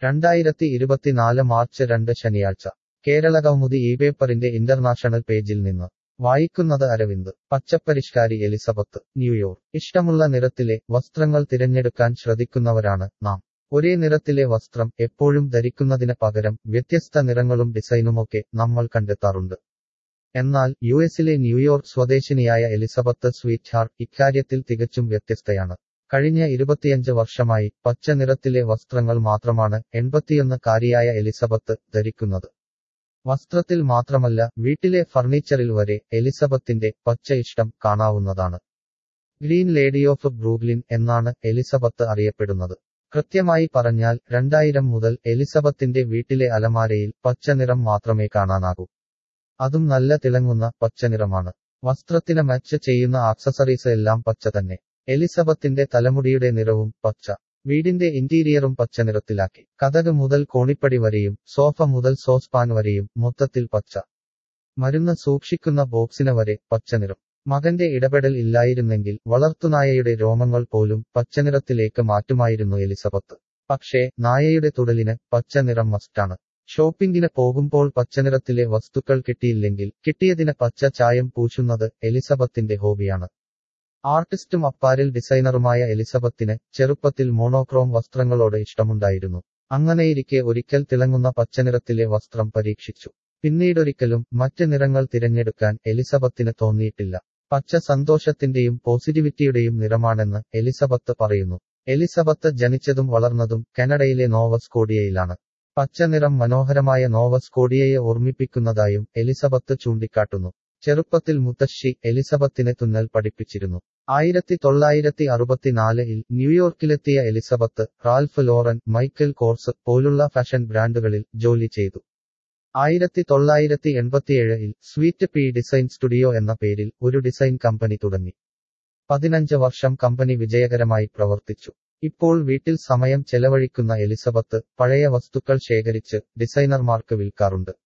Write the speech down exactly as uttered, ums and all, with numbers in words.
രണ്ടായിരത്തി ഇരുപത്തിനാല് മാർച്ച് രണ്ട് ശനിയാഴ്ച കേരള കൗമുദി ഈ പേപ്പറിന്റെ ഇന്റർനാഷണൽ പേജിൽ നിന്ന് വായിക്കുന്നത് അരവിന്ദ്. പച്ചപ്പരിഷ്കാരി Elizabeth New York. ഇഷ്ടമുള്ള നിറത്തിലെ വസ്ത്രങ്ങൾ തിരഞ്ഞെടുക്കാൻ ശ്രദ്ധിക്കുന്നവരാണ് നാം. ഒരേ നിറത്തിലെ വസ്ത്രം എപ്പോഴും ധരിക്കുന്നതിന് പകരം വ്യത്യസ്ത നിറങ്ങളും ഡിസൈനുമൊക്കെ നമ്മൾ കണ്ടെത്താറുണ്ട്. എന്നാൽ യു എസിലെ ന്യൂയോർക്ക് സ്വദേശിനിയായ എലിസബത്ത് സ്വീറ്റ്ഹാർട്ട് ഇക്കാര്യത്തിൽ തികച്ചും വ്യത്യസ്തയാണ്. കഴിഞ്ഞ ഇരുപത്തിയഞ്ച് വർഷമായി പച്ച നിറത്തിലെ വസ്ത്രങ്ങൾ മാത്രമാണ് എൺപത്തിയൊന്നുകാരിയായ എലിസബത്ത് ധരിക്കുന്നത്. വസ്ത്രത്തിൽ മാത്രമല്ല, വീട്ടിലെ ഫർണിച്ചറിൽ വരെ എലിസബത്തിന്റെ പച്ച ഇഷ്ടം കാണാവുന്നതാണ്. ഗ്രീൻ ലേഡി ഓഫ് ബ്രൂക്ലിൻ എന്നാണ് എലിസബത്ത് അറിയപ്പെടുന്നത്. കൃത്യമായി പറഞ്ഞാൽ രണ്ടായിരം മുതൽ എലിസബത്തിന്റെ വീട്ടിലെ അലമാരയിൽ പച്ച നിറം മാത്രമേ കാണാനാകൂ. അതും നല്ല തിളങ്ങുന്ന പച്ചനിറമാണ്. വസ്ത്രത്തിന് മാച്ച് ചെയ്യുന്ന ആക്സസറീസ് എല്ലാം പച്ച തന്നെ. എലിസബത്തിന്റെ തലമുടിയുടെ നിറവും പച്ച. വീടിന്റെ ഇന്റീരിയറും പച്ചനിറത്തിലാക്കി. കതക് മുതൽ കോണിപ്പടി വരെയും സോഫ മുതൽ സോസ്പാൻ വരെയും മൊത്തത്തിൽ പച്ച. മരുന്ന് സൂക്ഷിക്കുന്ന ബോക്സിന് വരെ പച്ചനിറം. മകന്റെ ഇടപെടൽ ഇല്ലായിരുന്നെങ്കിൽ വളർത്തുനായയുടെ രോമങ്ങൾ പോലും പച്ചനിറത്തിലേക്ക് മാറ്റുമായിരുന്നു എലിസബത്ത്. പക്ഷേ നായയുടെ തുടലിന് പച്ചനിറം മസ്റ്റാണ്. ഷോപ്പിംഗിന് പോകുമ്പോൾ പച്ചനിറത്തിലെ വസ്തുക്കൾ കിട്ടിയില്ലെങ്കിൽ കിട്ടിയതിന് പച്ച ചായം പൂശുന്നത് എലിസബത്തിന്റെ ഹോബിയാണ്. ആർട്ടിസ്റ്റും അപ്പാരൽ ഡിസൈനറുമായ എലിസബത്തിന് ചെറുപ്പത്തിൽ മോണോക്രോം വസ്ത്രങ്ങളോട് ഇഷ്ടമുണ്ടായിരുന്നു. അങ്ങനെയിരിക്കെ ഒരിക്കൽ തിളങ്ങുന്ന പച്ചനിറത്തിലെ വസ്ത്രം പരീക്ഷിച്ചു. പിന്നീടൊരിക്കലും മറ്റ് നിറങ്ങൾ തിരഞ്ഞെടുക്കാൻ എലിസബത്തിന് തോന്നിയിട്ടില്ല. പച്ച സന്തോഷത്തിന്റെയും പോസിറ്റിവിറ്റിയുടെയും നിറമാണെന്ന് എലിസബത്ത് പറയുന്നു. എലിസബത്ത് ജനിച്ചതും വളർന്നതും കാനഡയിലെ നോവ സ്കോഡിയയിലാണ്. പച്ച നിറം മനോഹരമായ നോവ സ്കോഡിയയെ ഓർമ്മിപ്പിക്കുന്നതായും എലിസബത്ത് ചൂണ്ടിക്കാട്ടുന്നു. ചെറുപ്പത്തിൽ മുത്തശ്ശി എലിസബത്തിനെ തുന്നൽ പഠിപ്പിച്ചിരുന്നു. ആയിരത്തി തൊള്ളായിരത്തി അറുപത്തിനാലിൽ ന്യൂയോർക്കിലെത്തിയ Elizabeth Ralph Lauren, Michael Kors പോലുള്ള ഫാഷൻ ബ്രാൻഡുകളിൽ ജോലി ചെയ്തു. ആയിരത്തി തൊള്ളായിരത്തി എൺപത്തിയേഴിൽ സ്വീറ്റ് പി ഡിസൈൻ സ്റ്റുഡിയോ എന്ന പേരിൽ ഒരു ഡിസൈൻ കമ്പനി തുടങ്ങി. പതിനഞ്ച് വർഷം കമ്പനി വിജയകരമായി പ്രവർത്തിച്ചു. ഇപ്പോൾ വീട്ടിൽ സമയം ചെലവഴിക്കുന്ന എലിസബത്ത് പഴയ വസ്തുക്കൾ ശേഖരിച്ച് ഡിസൈനർമാർക്ക് വിൽക്കാറുണ്ട്.